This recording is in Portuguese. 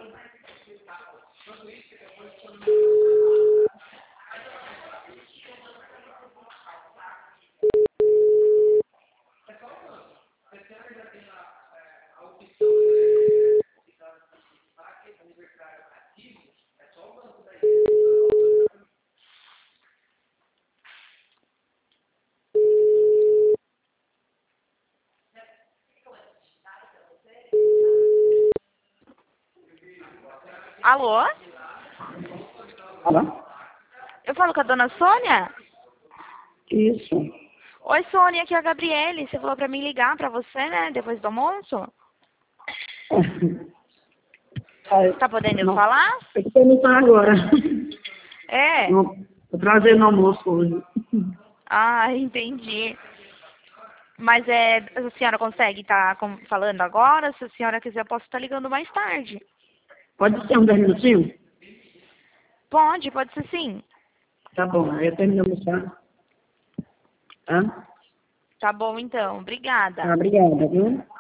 Alô? Alô? Eu falo com a dona Sônia? Isso. Oi, Sônia, aqui é a Gabriele. Você falou pra mim ligar pra você, né? Depois do almoço. Tá podendo Não, falar? eu tô perguntando agora. É. Tô trazendo almoço hoje. Ah, entendi. Mas a senhora consegue estar falando agora? Se a senhora quiser, eu posso estar ligando mais tarde. Pode ser 10 minutinhos? Pode ser sim. Tá bom, aí eu termino de almoçar. Tá? Tá bom, então. Obrigada. Tá, obrigada, viu?